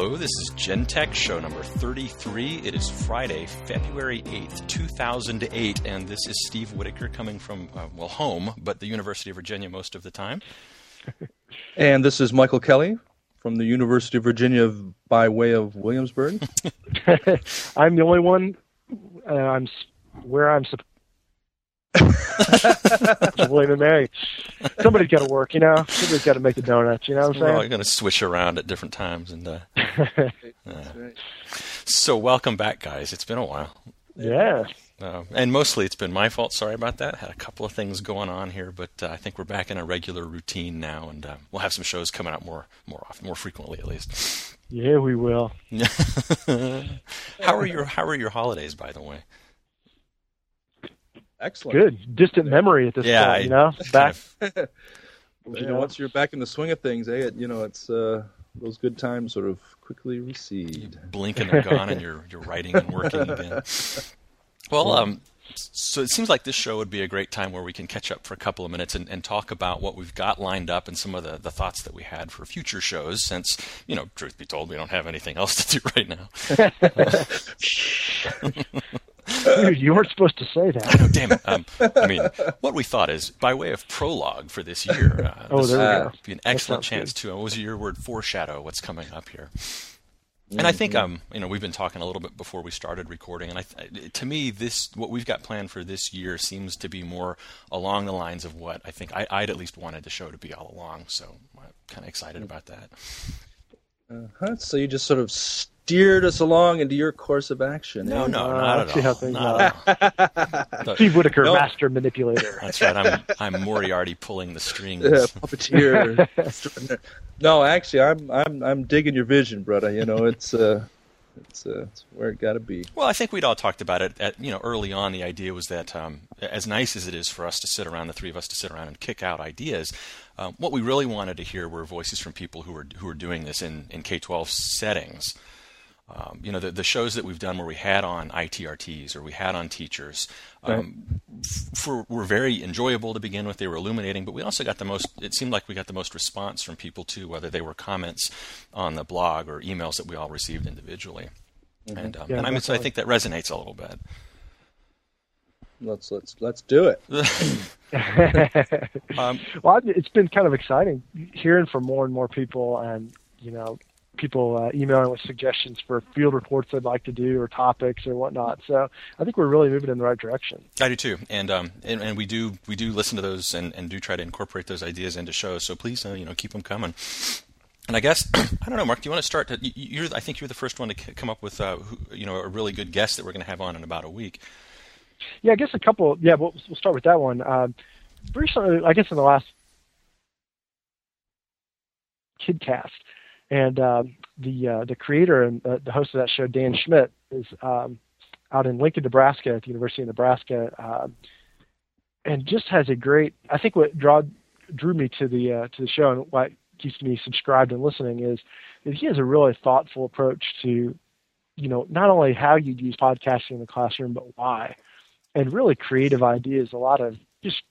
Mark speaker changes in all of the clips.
Speaker 1: Hello, this is Gentech show number 33. It is Friday, February 8th, 2008, and this is Steve Whitaker coming from, home, but the University of Virginia most of the time.
Speaker 2: And this is Michael Kelly from the University of Virginia by way of Williamsburg.
Speaker 3: I'm the only one, I'm supposed William and Mary. Somebody's got to work, Somebody's got to make the donuts, what I'm saying?
Speaker 1: We're all going to switch around at different times. And So welcome back, guys. It's been a while.
Speaker 3: Yeah.
Speaker 1: And mostly it's been my fault. Sorry about that. Had a couple of things going on here, but I think we're back in a regular routine now, and we'll have some shows coming out more often, more frequently at least.
Speaker 3: Yeah, we will.
Speaker 1: How are your holidays, by the way?
Speaker 2: Excellent.
Speaker 3: Good. Distant memory at this point, back.
Speaker 2: Once you're back in the swing of things, it's those good times sort of quickly recede.
Speaker 1: You blink and they're gone, and you're writing and working again. Well, so it seems like this show would be a great time where we can catch up for a couple of minutes and talk about what we've got lined up and some of the thoughts that we had for future shows, since, truth be told, we don't have anything else to do right now.
Speaker 3: Dude, you weren't supposed to say that.
Speaker 1: Oh, damn it. What we thought is, by way of prologue for this year,
Speaker 3: there we go.
Speaker 1: Be an excellent chance to, what was your word, foreshadow what's coming up here. And I think, we've been talking a little bit before we started recording, and to me, what we've got planned for this year seems to be more along the lines of what I think I'd at least wanted the show to be all along, so I'm kind of excited about that.
Speaker 2: So you just sort of steered us along into your course of action.
Speaker 1: No, not at
Speaker 3: see
Speaker 1: all.
Speaker 3: How things Steve Whitaker, master manipulator.
Speaker 1: That's right. I'm Moriarty pulling the strings.
Speaker 2: Puppeteer. No, actually, I'm digging your vision, brother. It's where it got to be.
Speaker 1: Well, I think we'd all talked about it early on. The idea was that as nice as it is for us to sit around, the three of us to sit around and kick out ideas, what we really wanted to hear were voices from people who are doing this in K-12 settings. The shows that we've done where we had on ITRTs or we had on teachers were very enjoyable to begin with. They were illuminating, but we also got it seemed like we got the most response from people too, whether they were comments on the blog or emails that we all received individually. Mm-hmm. And I think that resonates a little bit.
Speaker 2: Let's do it.
Speaker 3: Well, it's been kind of exciting hearing from more and more people, and people emailing with suggestions for field reports they'd like to do or topics or whatnot. So I think we're really moving in the right direction.
Speaker 1: I do too, and we do listen to those and do try to incorporate those ideas into shows. So please, keep them coming. And I guess I don't know, Mark. Do you want to start? I think you're the first one to come up with a really good guest that we're going to have on in about a week.
Speaker 3: Yeah, I guess a couple. Yeah, we'll start with that one. Recently, I guess in the last KidCast. And the creator and the host of that show, Dan Schmidt, is out in Lincoln, Nebraska, at the University of Nebraska, and just has a great. I think what drew me to the show and what keeps me subscribed and listening is that he has a really thoughtful approach to, not only how you use podcasting in the classroom, but why, and really creative ideas. A lot of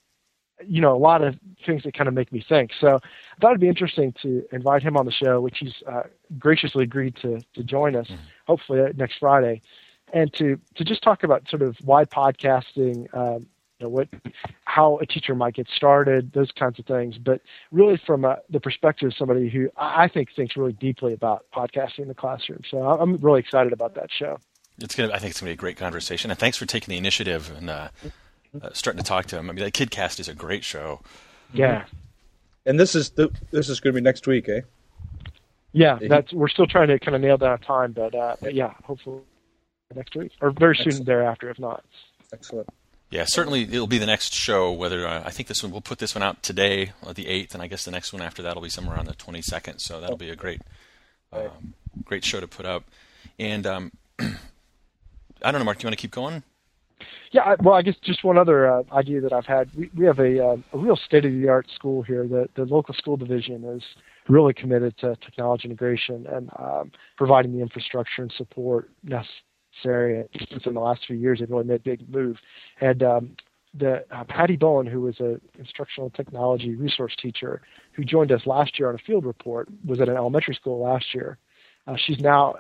Speaker 3: things that kind of make me think. So I thought it'd be interesting to invite him on the show, which he's graciously agreed to join us, hopefully next Friday, and to just talk about sort of why podcasting, how a teacher might get started, those kinds of things, but really from the perspective of somebody who I think thinks really deeply about podcasting in the classroom. So I'm really excited about that show.
Speaker 1: I think it's going to be a great conversation, and thanks for taking the initiative and starting to talk to him. I mean, the KidCast is a great show.
Speaker 3: Yeah.
Speaker 2: And this is going to be next week, eh?
Speaker 3: Yeah, we're still trying to kind of nail down time, but yeah, hopefully next week or very soon thereafter, if not.
Speaker 2: Excellent.
Speaker 1: Yeah, certainly it'll be the next show. Whether I think we'll put this one out today, the 8th, and I guess the next one after that will be somewhere on the 22nd. So that'll be a great show to put up. And I don't know, Mark, do you want to keep going?
Speaker 3: Yeah, well, I guess just one other idea that I've had. We have a real state-of-the-art school here. The local school division is really committed to technology integration and providing the infrastructure and support necessary. Just within the last few years, they've really made a big move. And Patty Bowen, who was an instructional technology resource teacher who joined us last year on a field report, was at an elementary school last year. she's now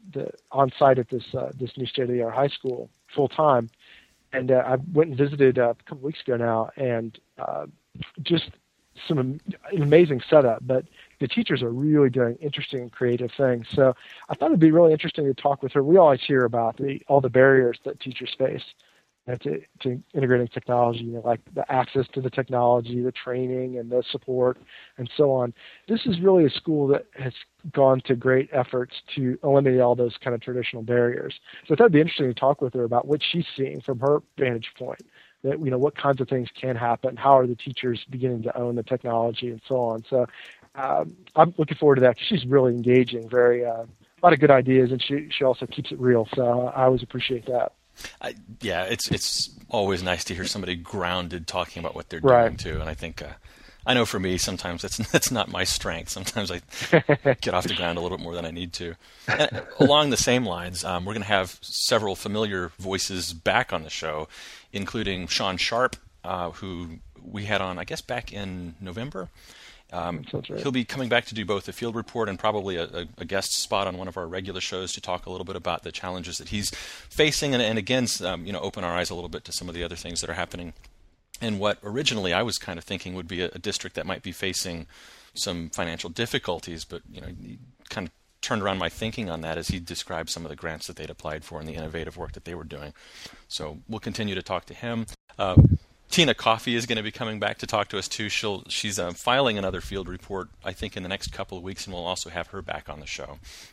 Speaker 3: on site at this new state-of-the-art high school full time. And I went and visited a couple weeks ago now, and just an amazing setup. But the teachers are really doing interesting and creative things. So I thought it'd be really interesting to talk with her. We always hear about all the barriers that teachers face to integrating technology, like the access to the technology, the training, and the support, and so on. This is really a school that has gone to great efforts to eliminate all those kind of traditional barriers. So that'd be interesting to talk with her about what she's seeing from her vantage point. That what kinds of things can happen, how are the teachers beginning to own the technology, and so on. So I'm looking forward to that because she's really engaging, a lot of good ideas, and she also keeps it real. So I always appreciate that.
Speaker 1: Yeah, it's always nice to hear somebody grounded talking about what they're doing too. And I think I know for me sometimes that's not my strength. Sometimes I get off the ground a little bit more than I need to. And along the same lines, we're going to have several familiar voices back on the show, including Sean Sharp, who we had on, I guess, back in November.
Speaker 3: Right.
Speaker 1: He'll be coming back to do both a field report and probably a guest spot on one of our regular shows to talk a little bit about the challenges that he's facing and again, open our eyes a little bit to some of the other things that are happening. And what originally I was kind of thinking would be a district that might be facing some financial difficulties, but he kind of turned around my thinking on that as he described some of the grants that they'd applied for and the innovative work that they were doing. So we'll continue to talk to him. Tina Coffey is going to be coming back to talk to us too. She's filing another field report, I think, in the next couple of weeks, and we'll also have her back on the show.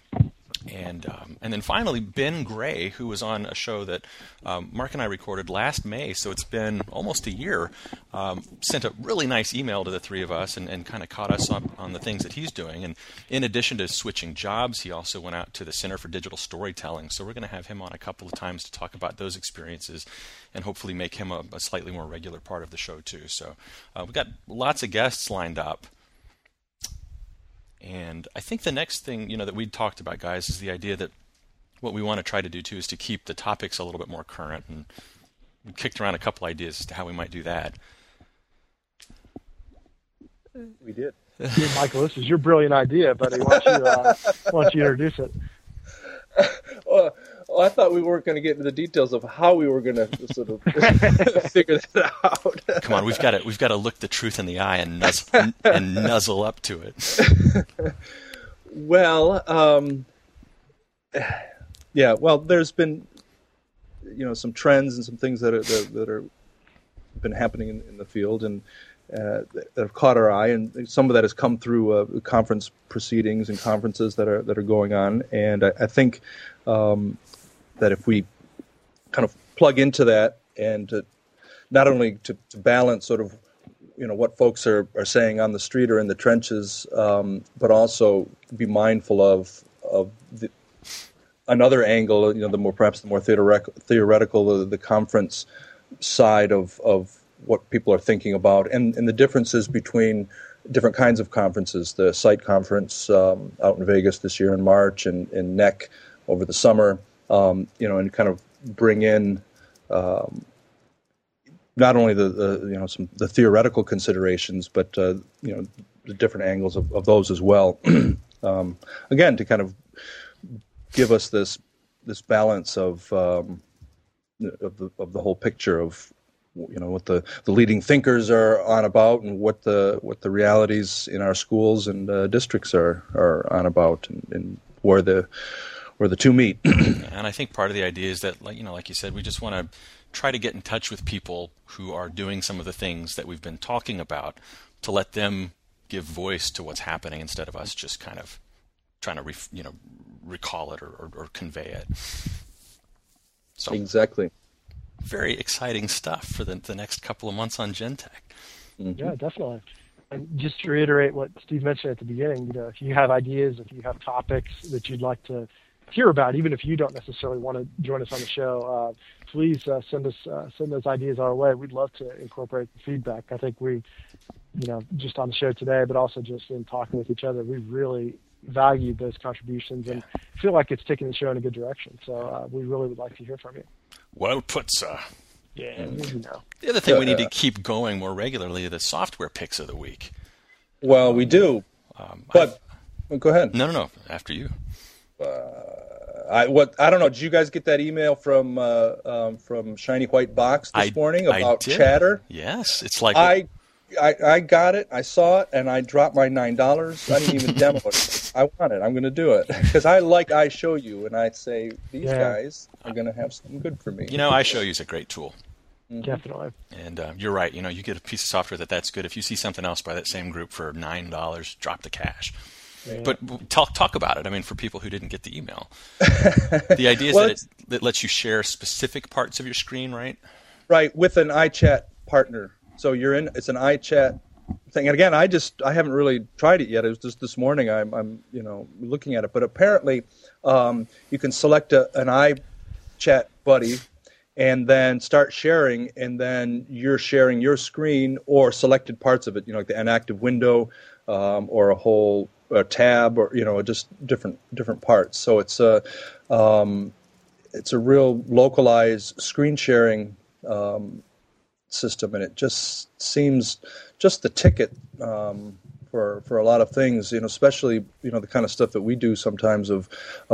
Speaker 1: And then finally, Ben Gray, who was on a show that Mark and I recorded last May, so it's been almost a year, sent a really nice email to the three of us and kind of caught us up on the things that he's doing. And in addition to switching jobs, he also went out to the Center for Digital Storytelling. So we're going to have him on a couple of times to talk about those experiences and hopefully make him a slightly more regular part of the show too. So we've got lots of guests lined up. And I think the next thing, that we talked about, guys, is the idea that what we want to try to do, too, is to keep the topics a little bit more current. And we kicked around a couple ideas as to how we might do that.
Speaker 2: We did.
Speaker 3: Yeah, Michael, this is your brilliant idea, buddy. Why don't you introduce it?
Speaker 2: Well, I thought we weren't going to get into the details of how we were going to sort of figure that out.
Speaker 1: Come on, we've got to look the truth in the eye and nuzzle up to it.
Speaker 2: Well, Well, there's been some trends and some things that are been happening in the field and that have caught our eye, and some of that has come through conference proceedings and conferences that are going on, and I think. That if we kind of plug into that and not only to balance sort of what folks are saying on the street or in the trenches, but also be mindful of another angle, perhaps the more theoretical, the conference side of what people are thinking about, and the differences between different kinds of conferences. The SITE conference out in Vegas this year in March, and NEC over the summer. And kind of bring in not only the theoretical considerations, but the different angles of those as well. Again, to kind of give us this balance of the whole picture of what the leading thinkers are on about, and what the realities in our schools and districts are on about, and where the two meet.
Speaker 1: And I think part of the idea is that, like you said, we just want to try to get in touch with people who are doing some of the things that we've been talking about, to let them give voice to what's happening instead of us just kind of trying to recall it or convey it. So
Speaker 2: exactly.
Speaker 1: Very exciting stuff for the next couple of months on Gentech.
Speaker 3: Mm-hmm. Yeah, definitely. And just to reiterate what Steve mentioned at the beginning, if you have ideas, if you have topics that you'd like to hear about, even if you don't necessarily want to join us on the show, please send those ideas our way. We'd love to incorporate the feedback. I think we, just on the show today, but also just in talking with each other, we really valued those contributions and feel like it's taking the show in a good direction. So we really would like to hear from you.
Speaker 1: Well put, sir.
Speaker 3: Yeah,
Speaker 1: The other thing we need to keep going more regularly are the software picks of the week.
Speaker 2: Well, we do. But go ahead.
Speaker 1: No. After you.
Speaker 2: I don't know. Did you guys get that email from Shiny White Box this morning about Chatter?
Speaker 1: Yes, it's like
Speaker 2: I got it. I saw it, and I dropped my $9. I didn't even demo it. I want it. I'm going to do it because I like iShowU, and I say these guys are going to have something good for me.
Speaker 1: iShowU is a great tool.
Speaker 3: Definitely.
Speaker 1: And you're right. You get a piece of software that's good. If you see something else by that same group for $9, drop the cash. Yeah. But talk about it. I mean, for people who didn't get the email, the idea is that it lets you share specific parts of your screen, right?
Speaker 2: Right, with an iChat partner. So it's an iChat thing. And again, I haven't really tried it yet. It was just this morning. I'm looking at it. But apparently, you can select an iChat buddy and then start sharing, and then you're sharing your screen or selected parts of it. Like an active window or a whole tab, or just different parts. So it's a real localized screen sharing system, and it just seems just the ticket for a lot of things. Especially the kind of stuff that we do sometimes of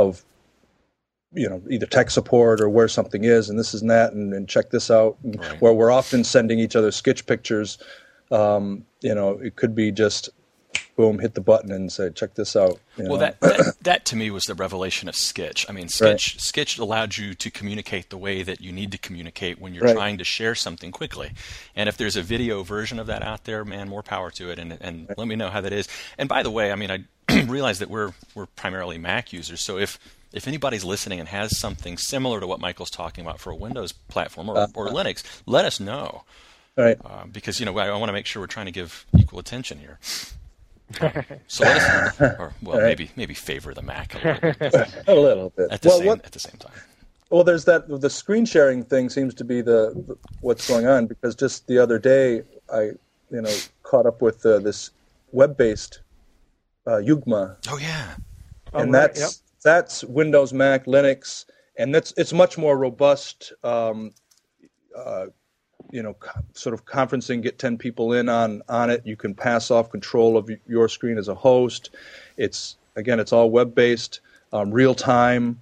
Speaker 2: either tech support or where something is, and this and that, and check this out. And
Speaker 1: right.
Speaker 2: Where we're often sending each other sketch pictures. It could be just boom, hit the button and say, check this out.
Speaker 1: Well, that to me was the revelation of Sketch. I mean, Sketch allowed you to communicate the way that you need to communicate when you're trying to share something quickly. And if there's a video version of that out there, man, more power to it. And let me know how that is. And by the way, I mean, I realize that we're primarily Mac users. So if anybody's listening and has something similar to what Michael's talking about for a Windows platform or Linux, let us know.
Speaker 2: Right.
Speaker 1: Because, I want to make sure we're trying to give equal attention here. So let us know, or maybe favor the Mac
Speaker 2: a little bit
Speaker 1: at the same time.
Speaker 2: Well, there's the screen sharing thing seems to be the what's going on, because just the other day I caught up with this web-based Yugma.
Speaker 1: Oh yeah,
Speaker 2: and that's Windows, Mac, Linux, and it's much more robust. Sort of conferencing, get 10 people in on it. You can pass off control of your screen as a host. It's all web-based, real time.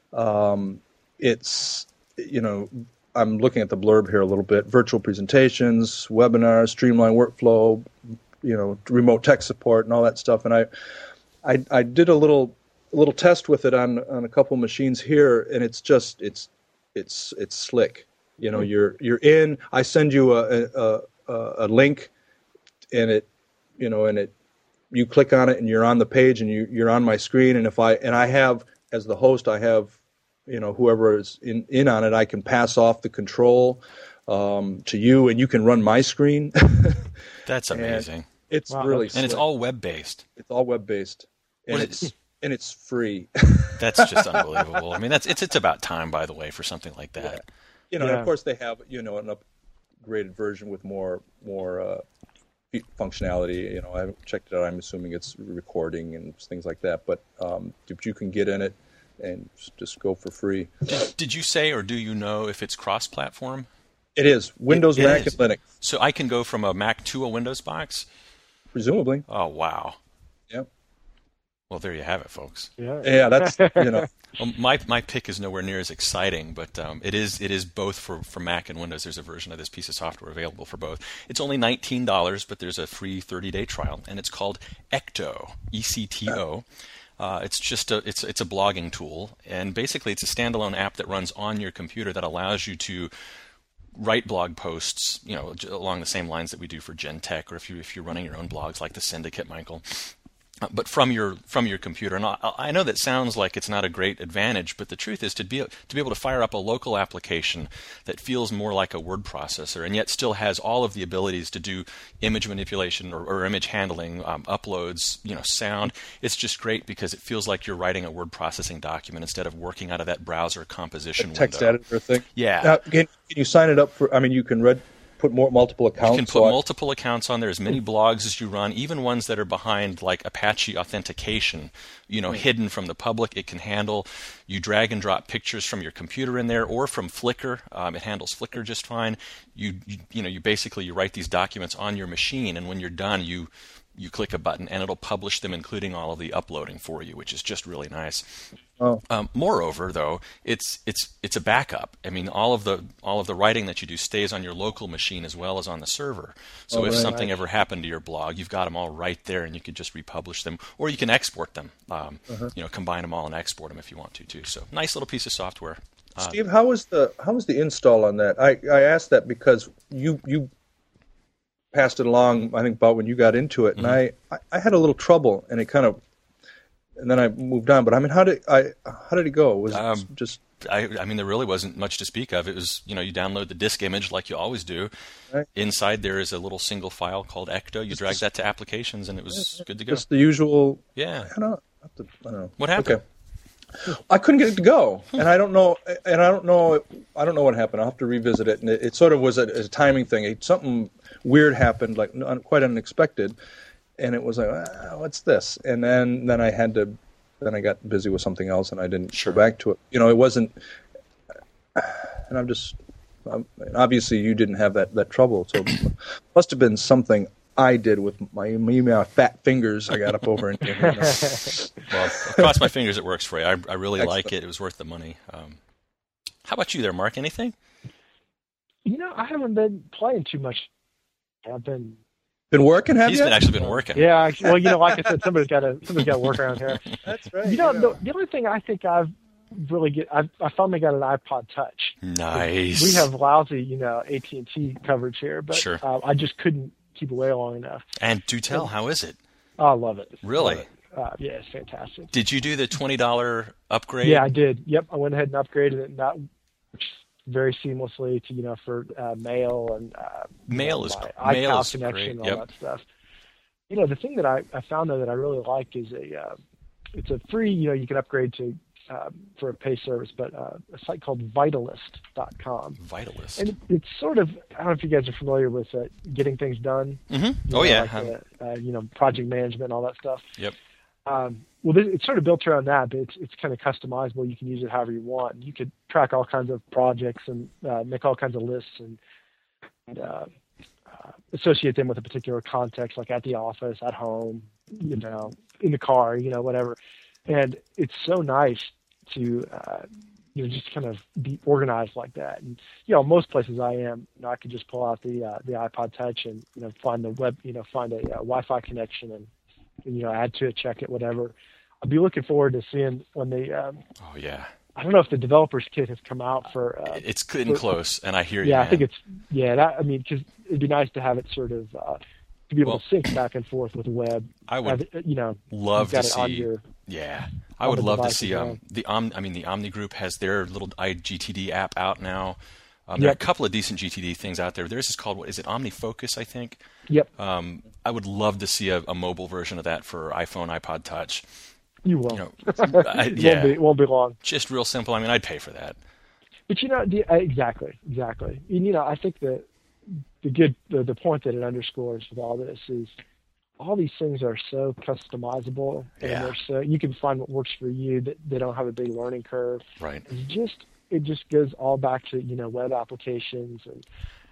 Speaker 2: It's, I'm looking at the blurb here a little bit. Virtual presentations, webinars, streamlined workflow, remote tech support and all that stuff. And I did a little test with it on a couple machines here, and it's slick. You're in. I send you a link, and you click on it, and you're on the page, and you're on my screen. And I have, as the host, I have, whoever is in on it, I can pass off the control to you, and you can run my screen.
Speaker 1: That's amazing.
Speaker 2: It's really slick.
Speaker 1: And it's all web based.
Speaker 2: It's all web based, and it's free.
Speaker 1: That's just unbelievable. I mean, it's about time, by the way, for something like that.
Speaker 2: Yeah. And of course they have, an upgraded version with more functionality. I haven't checked it out. I'm assuming it's recording and things like that. But you can get in it and just go for free.
Speaker 1: Did you say, or do you know if it's cross-platform?
Speaker 2: It is. Windows, Mac, and Linux.
Speaker 1: So I can go from a Mac to a Windows box?
Speaker 2: Presumably.
Speaker 1: Oh, wow.
Speaker 2: Yeah.
Speaker 1: Well, there you have it, folks.
Speaker 2: Yeah, that's,
Speaker 1: Well, my pick is nowhere near as exciting, but it is both for Mac and Windows. There's a version of this piece of software available for both. It's only $19, but there's a free 30-day trial, and it's called Ecto, E-C-T-O. It's just it's a blogging tool, and basically it's a standalone app that runs on your computer that allows you to write blog posts, along the same lines that we do for Gentech, or if you're running your own blogs like the Syndicate, Michael. But from your computer. And I know that sounds like it's not a great advantage, but the truth is to be able to fire up a local application that feels more like a word processor and yet still has all of the abilities to do image manipulation or image handling, uploads, sound. It's just great because it feels like you're writing a word processing document instead of working out of that browser composition window.
Speaker 2: Text editor thing.
Speaker 1: Yeah.
Speaker 2: Now, can you sign it up for? I mean, you can put multiple accounts.
Speaker 1: You can put multiple accounts on there, as many blogs as you run, even ones that are behind like Apache authentication, hidden from the public. It can handle. You drag and drop pictures from your computer in there or from Flickr. It handles Flickr just fine. You basically write these documents on your machine, and when you're done, you you click a button, and it'll publish them, including all of the uploading for you, which is just really nice.
Speaker 2: Oh.
Speaker 1: Moreover, though, it's a backup. I mean, all of the writing that you do stays on your local machine as well as on the server. So if something ever happened to your blog, you've got them all right there, and you can just republish them, or you can export them. Combine them all and export them if you want to too. So nice little piece of software.
Speaker 2: Steve, how was the install on that? I asked that because you passed it along, I think, about when you got into it, and I had a little trouble, and it kind of. And then I moved on, but I mean, how did it go? Was it just?
Speaker 1: I mean, there really wasn't much to speak of. It was, you download the disk image like you always do.
Speaker 2: Right.
Speaker 1: Inside there is a little single file called Ecto. You drag that to applications, and it was good to go.
Speaker 2: Just the usual.
Speaker 1: Yeah.
Speaker 2: I don't know.
Speaker 1: What happened?
Speaker 2: Okay. I couldn't get it to go, and I don't know what happened. I'll have to revisit it. And it sort of was a timing thing. Something weird happened, like quite unexpected. And it was like, what's this? And then I got busy with something else, and I didn't go back to it. It wasn't. And obviously you didn't have that trouble, so it must have been something I did with my fat fingers. I got up over and.
Speaker 1: Well, cross my fingers it works for you. I really like it. It was worth the money. How about you there, Mark? Anything?
Speaker 3: I haven't been playing too much. I've been
Speaker 2: working, have you?
Speaker 1: He's actually been working.
Speaker 3: Yeah, well, like I said, somebody's got to work around here.
Speaker 2: That's right.
Speaker 3: The only thing I think I finally got an iPod Touch.
Speaker 1: Nice.
Speaker 3: We have lousy, AT&T coverage here, but
Speaker 1: sure.
Speaker 3: I just couldn't keep away long enough.
Speaker 1: And do tell, how is it?
Speaker 3: Oh, I love it.
Speaker 1: Really?
Speaker 3: Love it. Yeah, it's fantastic.
Speaker 1: Did you do the $20 upgrade?
Speaker 3: Yeah, I did. Yep, I went ahead and upgraded it, and that very seamlessly to for mail and
Speaker 1: mail is
Speaker 3: iCloud connection,
Speaker 1: great.
Speaker 3: All that stuff. The thing that I found though that I really like is it's a free you can upgrade to for a pay service, but a site called Vitalist.com.
Speaker 1: Vitalist.
Speaker 3: And it's sort of, I don't know if you guys are familiar with getting things done.
Speaker 1: Mm-hmm. Oh yeah.
Speaker 3: Like, project management and all that stuff.
Speaker 1: Yep.
Speaker 3: Well, it's sort of built around that, but it's kind of customizable. You can use it however you want. You could track all kinds of projects and make all kinds of lists and associate them with a particular context, like at the office, at home, in the car, whatever. And it's so nice to just kind of be organized like that. And most places I am, I could just pull out the iPod Touch and find the web, find a Wi-Fi connection and add to it, check it, whatever. I'll be looking forward to seeing when they. Oh
Speaker 1: yeah.
Speaker 3: I don't know if the developers kit has come out for.
Speaker 1: It's getting close, and I hear you.
Speaker 3: Yeah,
Speaker 1: man.
Speaker 3: I think it's. Yeah, because it'd be nice to have it sort of to be able to sync back and forth with the web.
Speaker 1: I would. Love to see. I would love to see the Omni Group has their little iGTD app out now. There are a couple of decent GTD things out there. Theirs is called, what is it, OmniFocus, I think?
Speaker 3: Yep.
Speaker 1: I would love to see a mobile version of that for iPhone, iPod Touch.
Speaker 3: You will. It won't be long.
Speaker 1: Just real simple. I mean, I'd pay for that.
Speaker 3: But exactly. And I think that the point that it underscores with all this is all these things are so customizable, and they're so you can find what works for you. That they don't have a big learning curve.
Speaker 1: Right.
Speaker 3: It just goes all back to web applications, and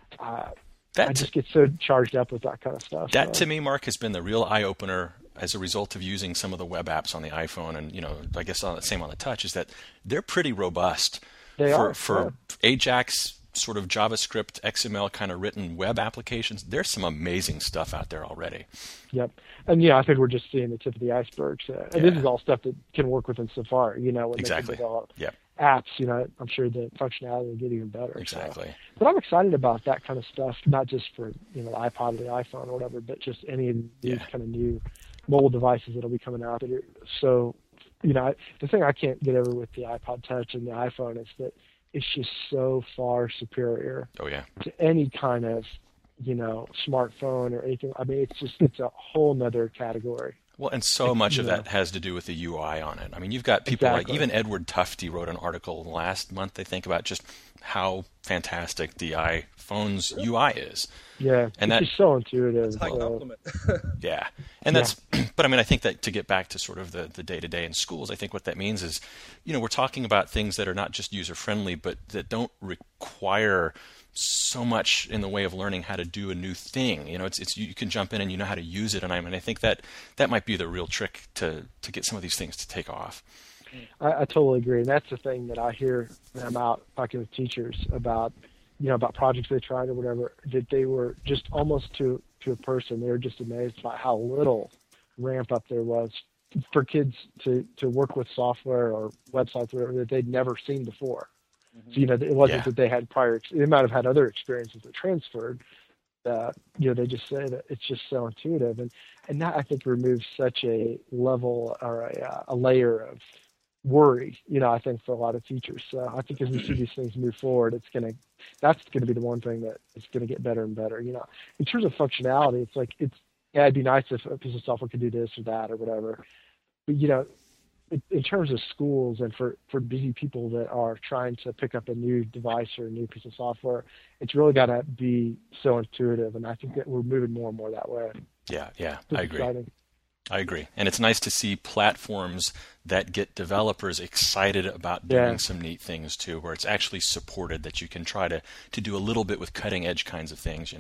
Speaker 3: I just get so charged up with that kind of stuff.
Speaker 1: That to me, Mark, has been the real eye opener as a result of using some of the web apps on the iPhone, and I guess same on the Touch, is that they're pretty robust.
Speaker 3: They are
Speaker 1: for Ajax sort of JavaScript, XML kind of written web applications. There's some amazing stuff out there already.
Speaker 3: Yep. And I think we're just seeing the tip of the iceberg. And this is all stuff that can work within Safari, when they can develop apps, I'm sure the functionality will get even better.
Speaker 1: Exactly.
Speaker 3: So. But I'm excited about that kind of stuff, not just for, the iPod or the iPhone or whatever, but just any of these kind of new mobile devices that'll be coming out. So, the thing I can't get over with the iPod Touch and the iPhone is that it's just so far superior to any kind of, smartphone or anything. I mean, it's a whole nother category.
Speaker 1: Well, and so much of that has to do with the UI on it. I mean, you've got people like even Edward Tufte wrote an article last month, I think, about just how fantastic the iPhone's UI is.
Speaker 3: Yeah, and it's just so intuitive.
Speaker 2: That's a high compliment.
Speaker 1: Yeah, and that's. But I mean, I think that to get back to sort of the day-to-day in schools, I think what that means is, we're talking about things that are not just user-friendly, but that don't require so much in the way of learning how to do a new thing. It's you can jump in and you know how to use it, and I think that might be the real trick to get some of these things to take off.
Speaker 3: I totally agree, and that's the thing that I hear when I'm out talking with teachers about, about projects they tried or whatever, that they were just almost to a person, they were just amazed by how little ramp up there was for kids to work with software or websites or whatever that they'd never seen before. So, it wasn't that they had they might have had other experiences that transferred. They just say that it's just so intuitive. And that, I think, removes such a level or a layer of worry, I think, for a lot of teachers. So I think as we see these things move forward, that's going to be the one thing that is going to get better and better. In terms of functionality, it's like, it'd be nice if a piece of software could do this or that or whatever. But, in terms of schools and for busy people that are trying to pick up a new device or a new piece of software, it's really got to be so intuitive. And I think that we're moving more and more that way.
Speaker 1: Yeah, I agree. Exciting. I agree. And it's nice to see platforms that get developers excited about doing some neat things too, where it's actually supported, that you can try to do a little bit with cutting edge kinds of things,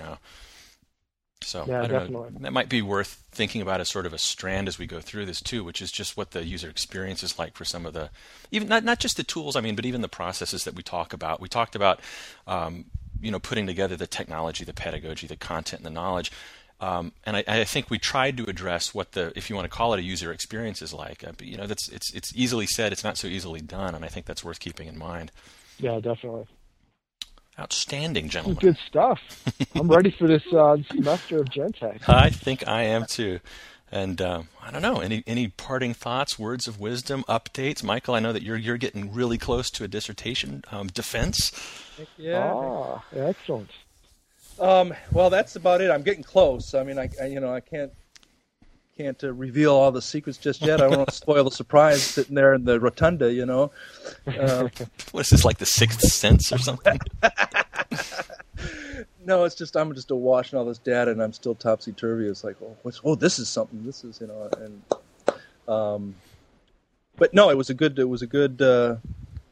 Speaker 1: So I don't know, that might be worth thinking about as sort of a strand as we go through this too, which is just what the user experience is like for some of the, even not just the tools, but even the processes that we talk about. We talked about, putting together the technology, the pedagogy, the content, and the knowledge. And I think we tried to address what if you want to call it, a user experience is like. But it's easily said, it's not so easily done, and I think that's worth keeping in mind.
Speaker 3: Yeah, definitely.
Speaker 1: Outstanding, gentlemen.
Speaker 3: Good stuff. I'm ready for this semester of Gentech.
Speaker 1: I think I am too. And I don't know, any parting thoughts, words of wisdom, updates? Michael, I know that you're getting really close to a dissertation defense.
Speaker 2: Yeah.
Speaker 3: Excellent.
Speaker 2: Well, that's about it. I'm getting close. I can't reveal all the secrets just yet. I don't want to spoil the surprise sitting there in the rotunda,
Speaker 1: What is this, like the Sixth Sense or something?
Speaker 2: No, it's just I'm just awash in all this data, and I'm still topsy turvy. It's like, this is something. This is, but no, it was a good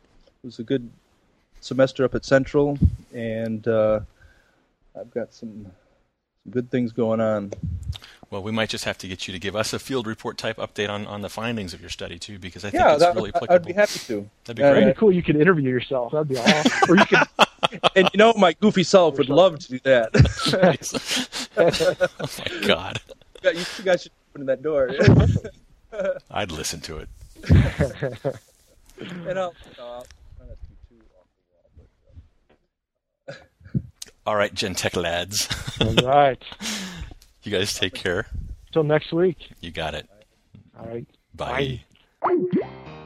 Speaker 2: semester up at Central, and I've got some good things going on.
Speaker 1: Well, we might just have to get you to give us a field report type update on the findings of your study too, because I think it's really applicable.
Speaker 2: I'd be happy to.
Speaker 1: That'd be great.
Speaker 3: That'd be cool. You could interview yourself. That'd be awesome. Or you could.
Speaker 2: And my goofy self would love to do that.
Speaker 1: Oh my God!
Speaker 2: You guys should open that door.
Speaker 1: I'd listen to it.
Speaker 2: And I'll try not to be too off the wall.
Speaker 1: All right, Gentech lads.
Speaker 3: All right.
Speaker 1: You guys take care.
Speaker 3: Till next week.
Speaker 1: You got it.
Speaker 3: All right.
Speaker 1: Bye.
Speaker 3: Bye.